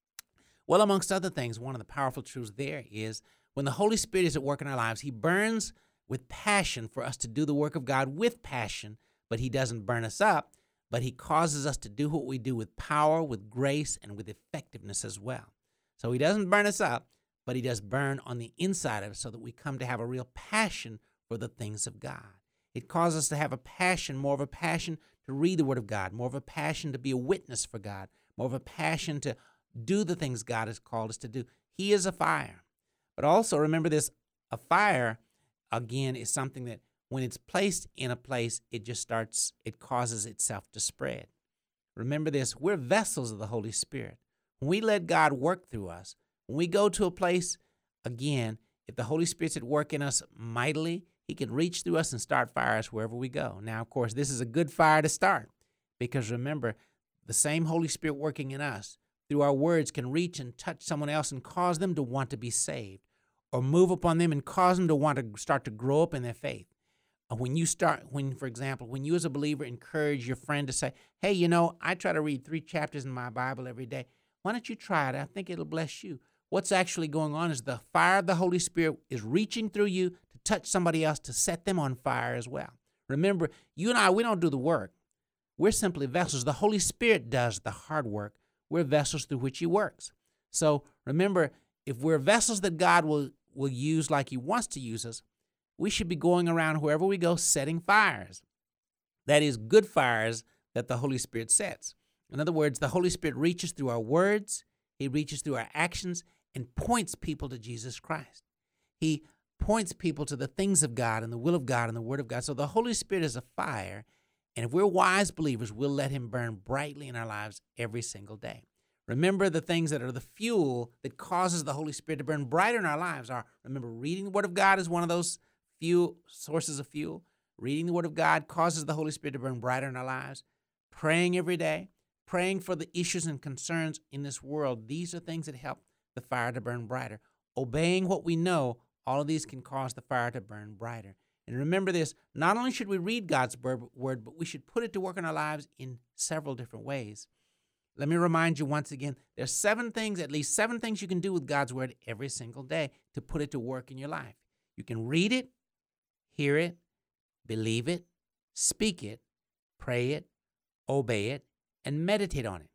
Well, amongst other things, one of the powerful truths there is when the Holy Spirit is at work in our lives, he burns with passion for us to do the work of God with passion, but he doesn't burn us up, but he causes us to do what we do with power, with grace, and with effectiveness as well. So he doesn't burn us up, but he does burn on the inside of us so that we come to have a real passion for the things of God. It causes us to have a passion, more of a passion to read the Word of God, more of a passion to be a witness for God, more of a passion to do the things God has called us to do. He is a fire. But also remember this, a fire, again, is something that when it's placed in a place, it just starts, it causes itself to spread. Remember this, we're vessels of the Holy Spirit. When we let God work through us, when we go to a place, again, if the Holy Spirit's at work in us mightily, he can reach through us and start fires wherever we go. Now, of course, this is a good fire to start because remember, the same Holy Spirit working in us through our words can reach and touch someone else and cause them to want to be saved or move upon them and cause them to want to start to grow up in their faith. When you start, when, for example, when you as a believer encourage your friend to say, hey, you know, I try to read three chapters in my Bible every day. Why don't you try it? I think it'll bless you. What's actually going on is the fire of the Holy Spirit is reaching through you to touch somebody else, to set them on fire as well. Remember, you and I, we don't do the work. We're simply vessels. The Holy Spirit does the hard work. We're vessels through which he works. So remember, if we're vessels that God will, will use like he wants to use us, we should be going around wherever we go setting fires. That is good fires that the Holy Spirit sets. In other words, the Holy Spirit reaches through our words, he reaches through our actions, and points people to Jesus Christ. He points people to the things of God and the will of God and the Word of God. So the Holy Spirit is a fire, and if we're wise believers, we'll let him burn brightly in our lives every single day. Remember the things that are the fuel that causes the Holy Spirit to burn brighter in our lives are, remember, reading the Word of God is one of those fuel sources of fuel. Reading the Word of God causes the Holy Spirit to burn brighter in our lives. Praying every day, praying for the issues and concerns in this world. These are things that help the fire to burn brighter. Obeying what we know, all of these can cause the fire to burn brighter. And remember this, not only should we read God's word, but we should put it to work in our lives in several different ways. Let me remind you once again, there's seven things, at least seven things you can do with God's word every single day to put it to work in your life. You can read it, hear it, believe it, speak it, pray it, obey it, and meditate on it.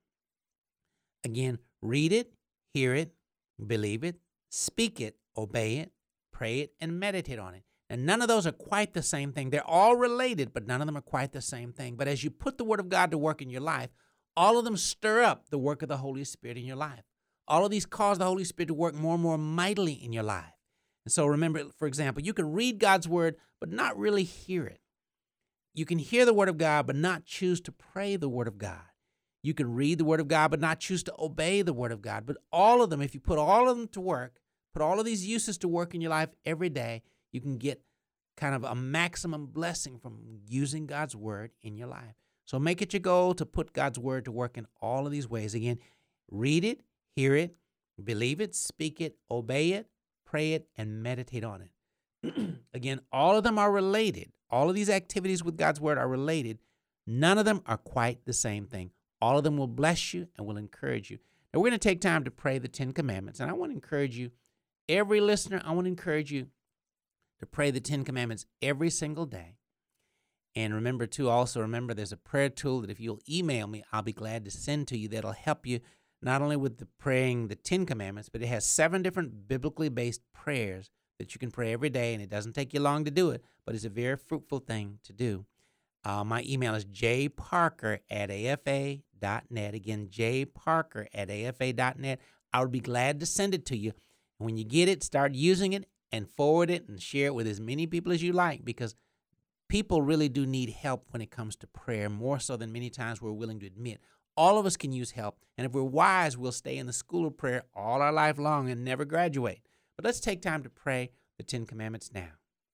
Again, read it, hear it, believe it, speak it, obey it, pray it, and meditate on it. And none of those are quite the same thing. They're all related, but none of them are quite the same thing. But as you put the Word of God to work in your life, all of them stir up the work of the Holy Spirit in your life. All of these cause the Holy Spirit to work more and more mightily in your life. And so remember, for example, you can read God's Word, but not really hear it. You can hear the Word of God, but not choose to pray the Word of God. You can read the Word of God, but not choose to obey the Word of God. But all of them, if you put all of them to work, put all of these uses to work in your life every day, you can get kind of a maximum blessing from using God's Word in your life. So make it your goal to put God's Word to work in all of these ways. Again, read it, hear it, believe it, speak it, obey it, pray it, and meditate on it. Again, all of them are related. All of these activities with God's Word are related. None of them are quite the same thing. All of them will bless you and will encourage you. Now, we're going to take time to pray the Ten Commandments, and I want to encourage you, every listener, I want to encourage you to pray the Ten Commandments every single day. And remember, too, also remember there's a prayer tool that if you'll email me, I'll be glad to send to you that'll help you not only with the praying the Ten Commandments, but it has seven different biblically based prayers that you can pray every day, and it doesn't take you long to do it, but it's a very fruitful thing to do. Uh, my email is jparker at afa dot net. Again, jparker at afa dot net. I would be glad to send it to you. And when you get it, start using it and forward it and share it with as many people as you like, because people really do need help when it comes to prayer, more so than many times we're willing to admit. All of us can use help, and if we're wise, we'll stay in the school of prayer all our life long and never graduate. But let's take time to pray the Ten Commandments now.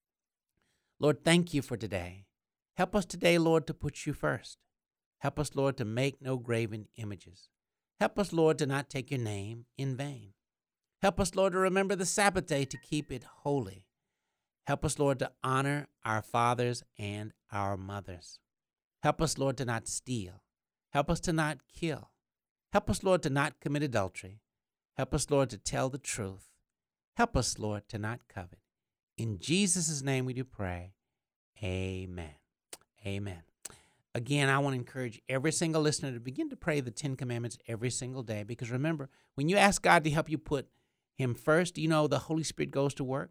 Lord, thank you for today. Help us today, Lord, to put you first. Help us, Lord, to make no graven images. Help us, Lord, to not take your name in vain. Help us, Lord, to remember the Sabbath day to keep it holy. Help us, Lord, to honor our fathers and our mothers. Help us, Lord, to not steal. Help us to not kill. Help us, Lord, to not commit adultery. Help us, Lord, to tell the truth. Help us, Lord, to not covet. In Jesus' name we do pray. Amen. Amen. Again, I want to encourage every single listener to begin to pray the Ten Commandments every single day, because remember, when you ask God to help you put him first, you know the Holy Spirit goes to work.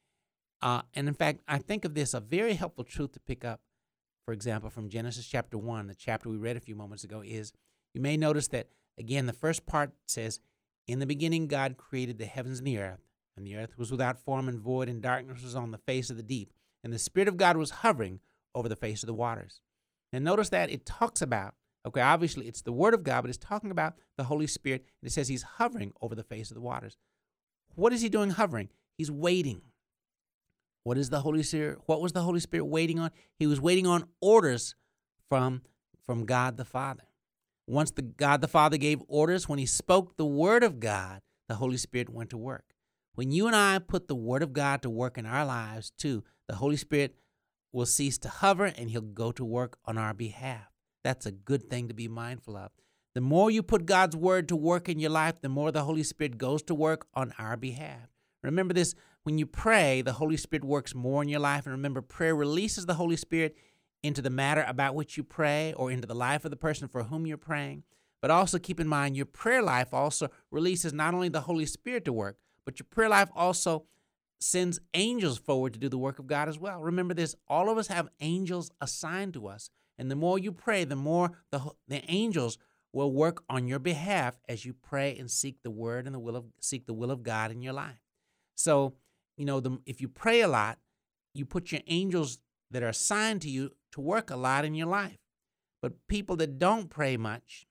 Uh, and in fact, I think of this, a very helpful truth to pick up, for example, from Genesis chapter one, the chapter we read a few moments ago, is you may notice that, again, the first part says, in the beginning God created the heavens and the earth, and the earth was without form and void, and darkness was on the face of the deep, and the Spirit of God was hovering over the face of the waters. And notice that it talks about, okay, obviously it's the Word of God, but it's talking about the Holy Spirit, and it says he's hovering over the face of the waters. What is he doing hovering? He's waiting. What is the Holy Spirit? What was the Holy Spirit waiting on? He was waiting on orders from, from God the Father. Once the God the Father gave orders, when he spoke the Word of God, the Holy Spirit went to work. When you and I put the Word of God to work in our lives too, the Holy Spirit will cease to hover and he'll go to work on our behalf. That's a good thing to be mindful of. The more you put God's Word to work in your life, the more the Holy Spirit goes to work on our behalf. Remember this, when you pray, the Holy Spirit works more in your life. And remember, prayer releases the Holy Spirit into the matter about which you pray, or into the life of the person for whom you're praying. But also keep in mind, your prayer life also releases not only the Holy Spirit to work, but your prayer life also sends angels forward to do the work of God as well. Remember this, all of us have angels assigned to us. And the more you pray, the more the, the angels will work on your behalf as you pray and seek the word and the will of seek the will of God in your life. So, you know, the, if you pray a lot, you put your angels that are assigned to you to work a lot in your life. But people that don't pray much,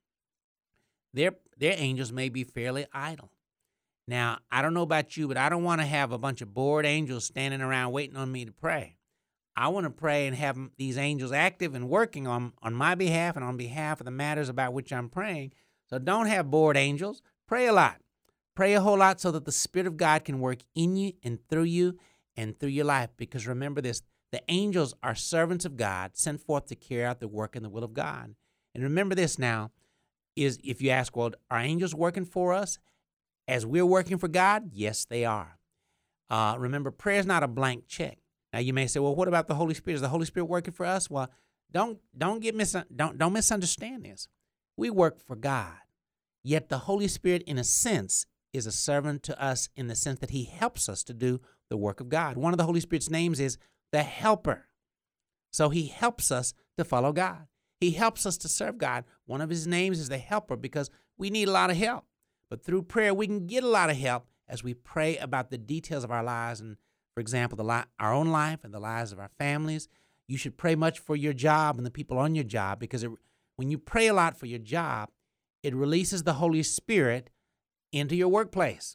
their their angels may be fairly idle. Now, I don't know about you, but I don't want to have a bunch of bored angels standing around waiting on me to pray. I want to pray and have these angels active and working on, on my behalf and on behalf of the matters about which I'm praying. So don't have bored angels. Pray a lot. Pray a whole lot so that the Spirit of God can work in you and through you and through your life. Because remember this, the angels are servants of God sent forth to carry out the work and the will of God. And remember this now, is if you ask, well, are angels working for us as we're working for God? Yes, they are. Uh, remember, prayer is not a blank check. Now you may say, well, what about the Holy Spirit? Is the Holy Spirit working for us? Well, don't don't get mis don't don't misunderstand this. We work for God, yet the Holy Spirit, in a sense, is a servant to us in the sense that he helps us to do the work of God. One of the Holy Spirit's names is the Helper. So he helps us to follow God. He helps us to serve God. One of his names is the Helper because we need a lot of help. But through prayer, we can get a lot of help as we pray about the details of our lives. And for example, the li- our own life and the lives of our families. You should pray much for your job and the people on your job, because it, when you pray a lot for your job, it releases the Holy Spirit into your workplace.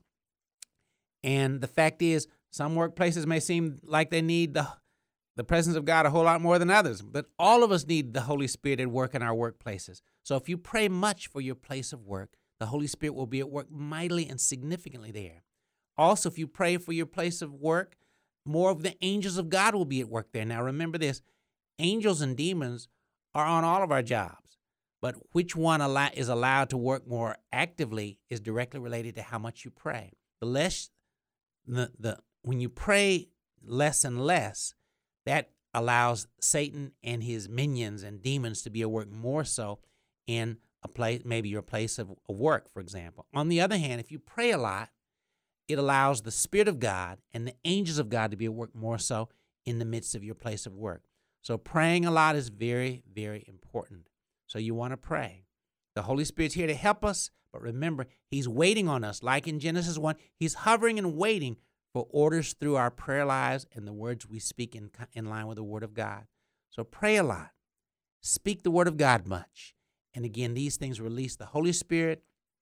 And the fact is, some workplaces may seem like they need the, the presence of God a whole lot more than others, but all of us need the Holy Spirit at work in our workplaces. So if you pray much for your place of work, the Holy Spirit will be at work mightily and significantly there. Also, if you pray for your place of work, more of the angels of God will be at work there. Now, remember this, angels and demons are on all of our jobs, but which one is allowed to work more actively is directly related to how much you pray. The less, the, the when you pray less and less, that allows Satan and his minions and demons to be at work more so in a place, maybe your place of work, for example. On the other hand, if you pray a lot, it allows the Spirit of God and the angels of God to be at work more so in the midst of your place of work. So praying a lot is very, very important. So you want to pray. The Holy Spirit's here to help us, but remember, he's waiting on us. Like in Genesis one, he's hovering and waiting for orders through our prayer lives and the words we speak in, in line with the Word of God. So pray a lot. Speak the Word of God much. And again, these things release the Holy Spirit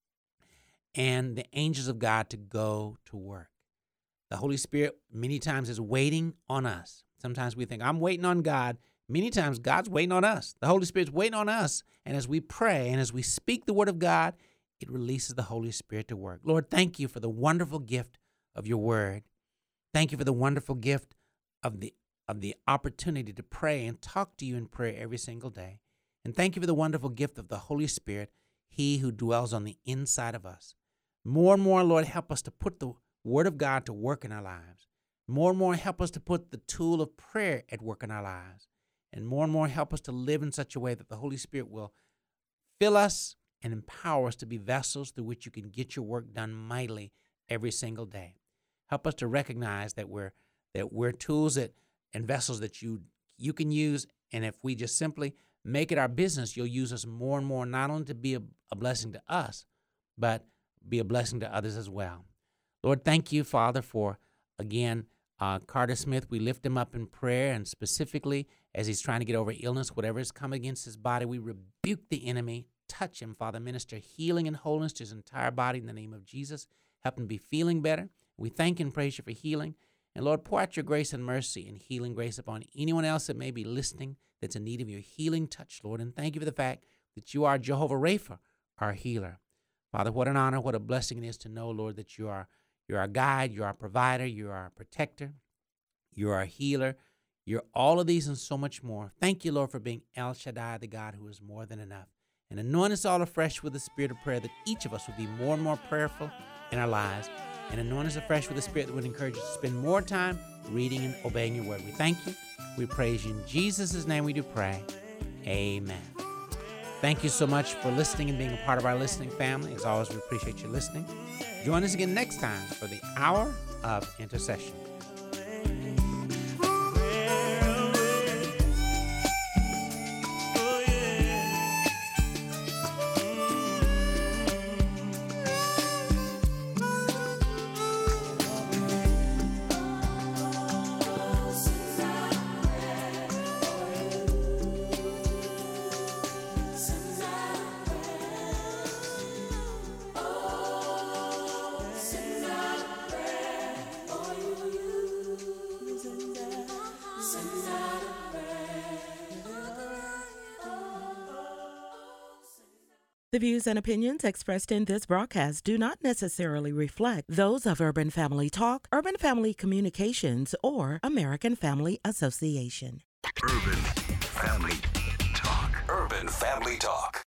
and the angels of God to go to work. The Holy Spirit many times is waiting on us. Sometimes we think, I'm waiting on God. Many times God's waiting on us. The Holy Spirit's waiting on us. And as we pray and as we speak the Word of God, it releases the Holy Spirit to work. Lord, thank you for the wonderful gift of your Word. Thank you for the wonderful gift of the of the opportunity to pray and talk to you in prayer every single day. And thank you for the wonderful gift of the Holy Spirit, he who dwells on the inside of us. More and more, Lord, help us to put the Word of God to work in our lives. More and more, help us to put the tool of prayer at work in our lives. And more and more, help us to live in such a way that the Holy Spirit will fill us and empower us to be vessels through which you can get your work done mightily every single day. Help us to recognize that we're that we're tools that and vessels that you you can use, and if we just simply make it our business, you'll use us more and more, not only to be a, a blessing to us, but be a blessing to others as well. Lord, thank you, Father, for, again, uh, Carter Smith. We lift him up in prayer, and specifically as he's trying to get over illness, whatever has come against his body, we rebuke the enemy. Touch him, Father. Minister healing and wholeness to his entire body in the name of Jesus. Help him be feeling better. We thank and praise you for healing. And Lord, pour out your grace and mercy and healing grace upon anyone else that may be listening that's in need of your healing touch, Lord. And thank you for the fact that you are Jehovah Rapha, our healer. Father, what an honor, what a blessing it is to know, Lord, that you are you're our guide, you're our provider, you're our protector, you're our healer, you're all of these and so much more. Thank you, Lord, for being El Shaddai, the God who is more than enough. And anoint us all afresh with the spirit of prayer, that each of us would be more and more prayerful in our lives. And anoint us afresh with the spirit that would encourage us to spend more time reading and obeying your word. We thank you. We praise you. In Jesus' name we do pray. Amen. Thank you so much for listening and being a part of our listening family. As always, we appreciate you listening. Join us again next time for the Hour of Intercession. The views and opinions expressed in this broadcast do not necessarily reflect those of Urban Family Talk, Urban Family Communications, or American Family Association. Urban Family Talk. Urban Family Talk.